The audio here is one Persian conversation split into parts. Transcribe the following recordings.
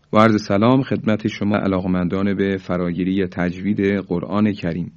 و عرض سلام خدمت شما علاقمندان به فراگیری تجوید قرآن کریم.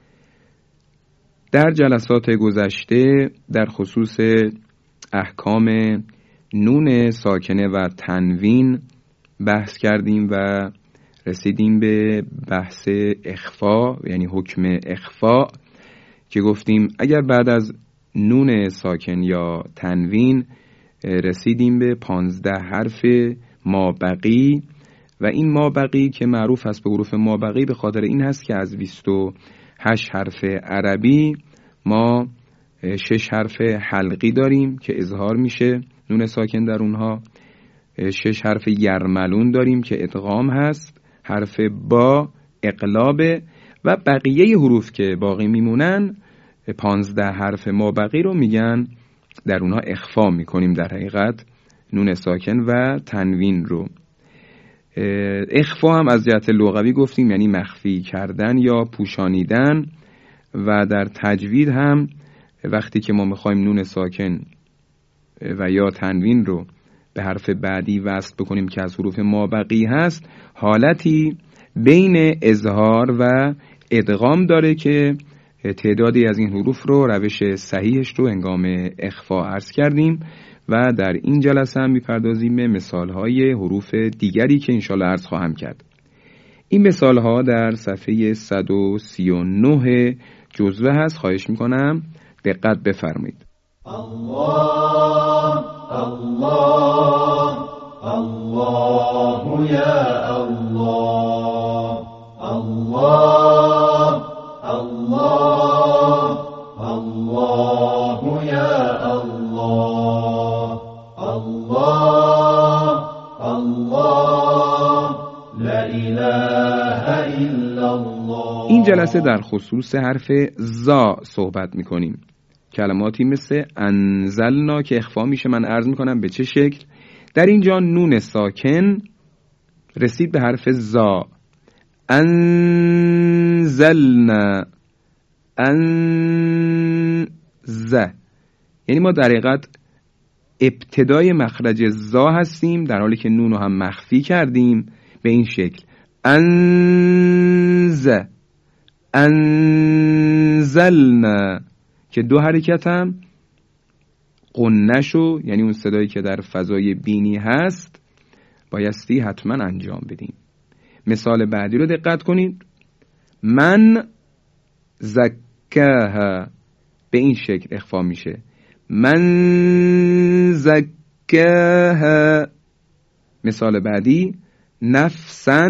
در جلسات گذشته در خصوص احکام نون ساکنه و تنوین بحث کردیم و رسیدیم به بحث اخفا، یعنی حکم اخفا، که گفتیم اگر بعد از نون ساکن یا تنوین رسیدیم به 15 حرف مابقی و این مابقی که معروف است به حروف مابقی به خاطر این هست که از 28 حرف عربی ما 6 حرف حلقی داریم که اظهار میشه نون ساکن در اونها، 6 حرف یرملون داریم که ادغام هست، حرف با اقلابه و بقیه حروف که باقی میمونن 15 حرف مابقی رو میگن در اونها اخفا میکنیم. در حقیقت نون ساکن و تنوین رو اخفا هم از جهت لغوی گفتیم یعنی مخفی کردن یا پوشانیدن، و در تجوید هم وقتی که ما میخوایم نون ساکن و یا تنوین رو به حرف بعدی وصل بکنیم که از حروف مابقی هست، حالتی بین اظهار و ادغام داره که تعدادی از این حروف رو روش صحیحش رو هنگام اخفا عرض کردیم و در این جلسه هم میپردازیم به مثالهای حروف دیگری که انشالله عرض خواهم کرد. این مثالها در صفحه 139 جزوه هست، خواهش میکنم دقت بفرمایید. الله الله الله یا الله الله الله الله یا الله الله الله لا اله الا الله. این جلسه در خصوص حرف زا صحبت میکنیم. کلماتی مثل انزلنا که اخفا میشه، من عرض میکنم به چه شکل. در اینجا نون ساکن رسید به حرف زا، انزلنا یعنی ما در حقیقت ابتدای مخرج زا هستیم در حالی که نون رو هم مخفی کردیم به این شکل انزلنا که دو حرکت هم قنشو، یعنی اون صدایی که در فضای بینی هست، بایستی حتما انجام بدیم. مثال بعدی رو دقت کنید. من زکاها به این شکل اخفا میشه، من زکاها. مثال بعدی نفسا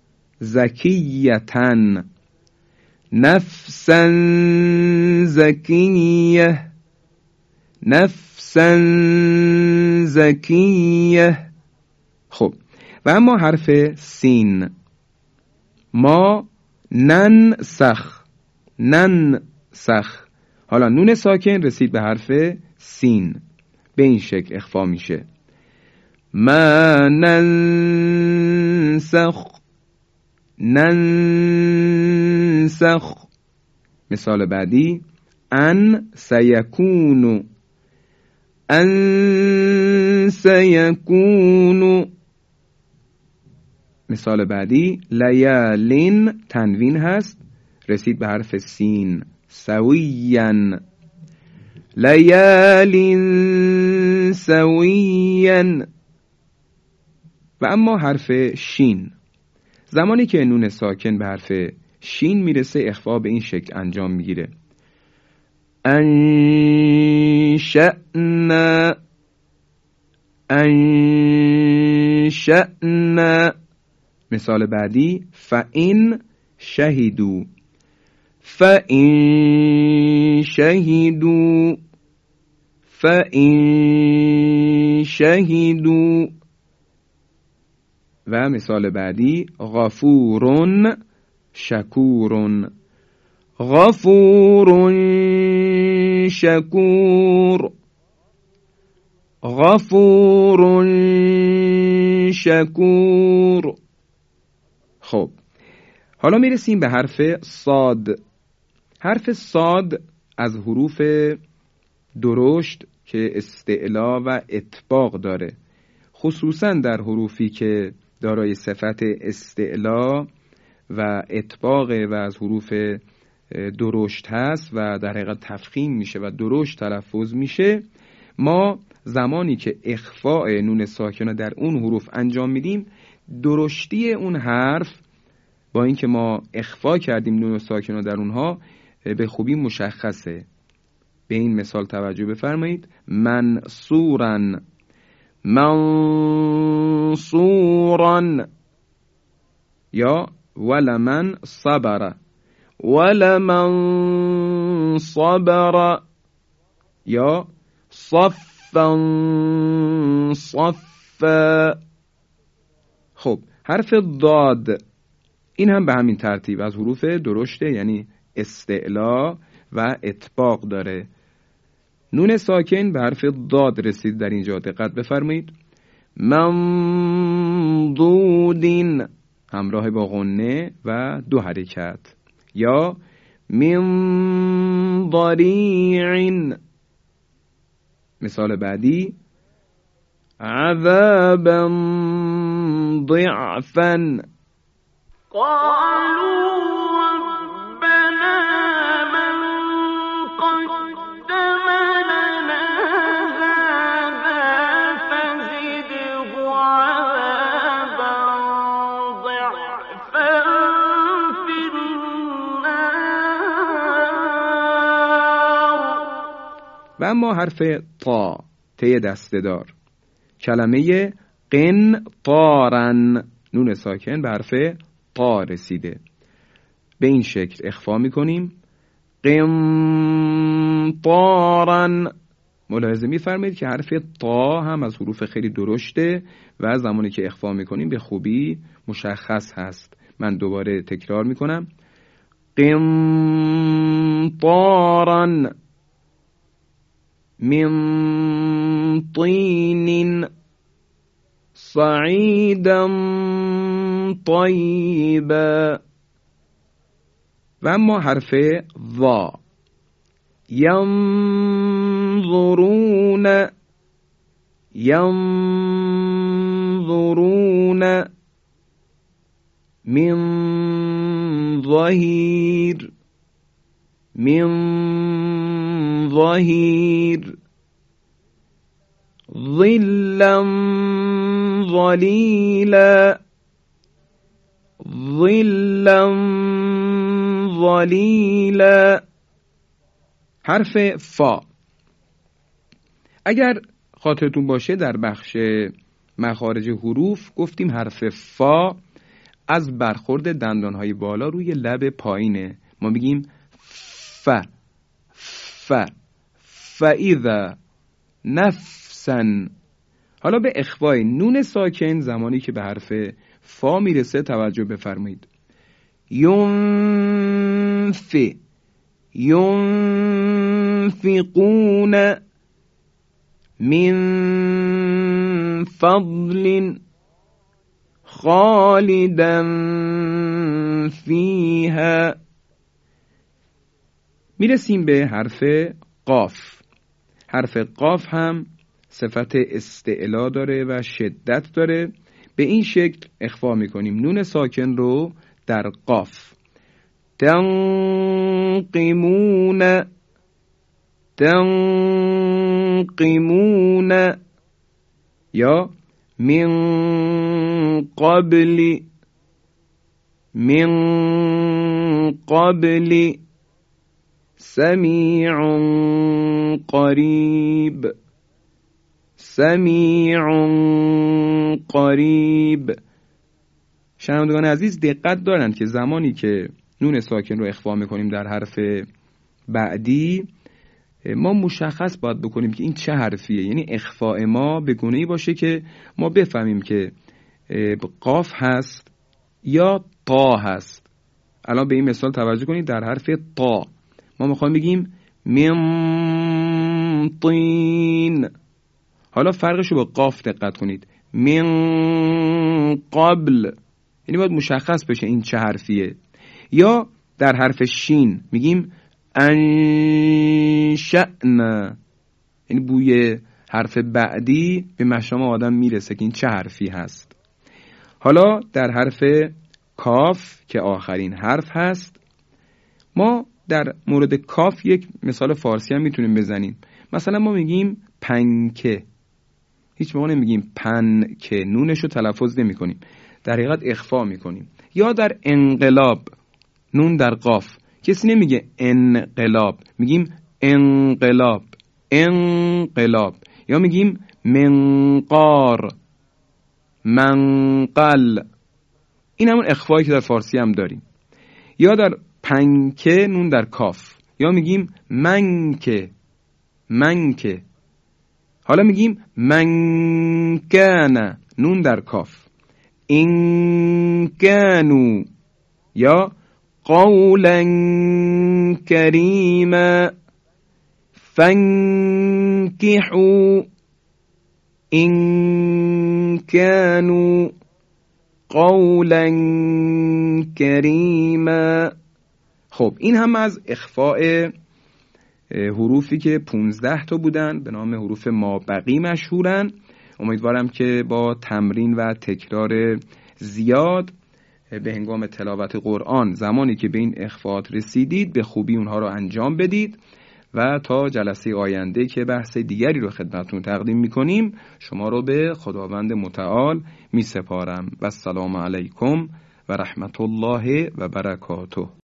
زکیتن، نفسا زکیه، نفسا زکیه. خب و اما حرف سین، ما ننسخ، ننسخ. حالا نون ساکن رسید به حرف سین، به این شکل اخفا میشه، ما ننسخ، ننسخ. مثال بعدی ان سیکونو، ان سیکونو. مثال بعدی لیالین تنوین هست، رسید به حرف سین، سویین، لیالین سویین. و اما حرف شین، زمانی که نون ساکن به حرف شین میرسه اخفا به این شکل انجام میگیره، انشأنا، انشأنا. مثال بعدی فإن شهدوا، فإن شهدوا، فإن شهدوا. و مثال بعدی غفور شکور، غفور شکور، غفور شکور. خب حالا میرسیم به حرف صاد. حرف صاد از حروف درشت که استعلا و اطباق داره، خصوصا در حروفی که دارای صفت استعلا و اطباق و از حروف درشت هست و در حقیقت تفخیم میشه و درشت تلفظ میشه، ما زمانی که اخفاء نون ساکنه در اون حروف انجام میدیم، درشتی اون حرف با اینکه ما اخفا کردیم نون ساکنه در اونها به خوبی مشخصه. به این مثال توجه بفرمایید: منصورن، منصورن، یا ولمن صبر، ولمن صبر، یا صفا صفا. خب حرف ضاد این هم به همین ترتیب از حروف درشته، یعنی استعلا و اطباق داره. نون ساکن به حرف ضاد رسید در اینجا، دقت بفرمایید: ممدودین، همراه با غنه و 2 حرکت، یا من ضریع. مثال بعدی: عذابا ضعفا. قالوا ربنا من قدم لنا هذا فزده عذابا ضعفا في النار. و اما حرف طا، ته دسته دار، کلمه قنطارن، نون ساکن به حرف طا رسیده، به این شکل اخفا میکنیم: قنطارن. ملاحظه میفرمایید که حرف طا هم از حروف خیلی درشته و زمانی که اخفا میکنیم به خوبی مشخص هست. من دوباره تکرار میکنم: قنطارن من طین صعیدا طیبا. و اما حرف ضا، ینظرون، ینظرون، من ظهیر، من ظهیر، ظلا ظلیلا، ظلا ظلیلا. حرف فا، اگر خاطرتون باشه در بخش مخارج حروف گفتیم حرف فا از برخورد دندانهای بالا روی لب پایینه. ما میگیم ف، ف، فاذا نفسن. حالا به اخفای نون ساکن زمانی که به حرف فا میرسه توجه بفرمایید: ینف، ینفقون، من فضل، خالدا فیها. میرسیم به حرف قاف. حرف قاف هم صفت استعلا داره و شدت داره، به این شکل اخفا میکنیم نون ساکن رو در قاف: تنقمون، تنقمون، یا من قبل، من قبل، سمیع قریب، سمیع قریب. شنوندگان عزیز دقت دارند که زمانی که نون ساکن رو اخفا میکنیم در حرف بعدی، ما مشخص باید بکنیم که این چه حرفیه. یعنی اخفاء ما به گونه‌ای باشه که ما بفهمیم که قاف هست یا طا هست. الان به این مثال توجه کنید: در حرف طا ما میخوایم بگیم من طین. حالا فرقش رو با قاف دقت کنید: من قبل، یعنی باید مشخص بشه این چه حرفیه. یا در حرف شین میگیم انشأنا، یعنی بوی حرف بعدی به مشام آدم میرسه که این چه حرفی هست. حالا در حرف کاف که آخرین حرف هست، ما در مورد کاف یک مثال فارسی هم میتونیم بزنیم. مثلا ما میگیم پنکه، هیچ موقع نمیگیم پنکه، نونش رو تلفظ نمی کنیم، در حقیقت اخفا میکنیم. یا در انقلاب، نون در قاف، کسی نمیگه انقلاب، میگیم انقلاب، انقلاب. یا میگیم منقار، منقل، این همون اخفایی که در فارسی هم داریم. یا در پنکه، نون در کاف، یا میگیم منکه، منکه. حالا میگیم منکانه، نون در کاف، انکانو. یا قولا کریما، فانکحوا انکانو قولا کریما. خب این هم از اخفاء حروفی که 15 تا بودن، به نام حروف مابقی مشهورن. امیدوارم که با تمرین و تکرار زیاد به هنگام تلاوت قرآن، زمانی که به این اخفاءات رسیدید، به خوبی اونها رو انجام بدید. و تا جلسه آینده که بحث دیگری رو خدمتتون تقدیم میکنیم، شما رو به خداوند متعال میسپارم. و السلام علیکم و رحمت الله و برکاته.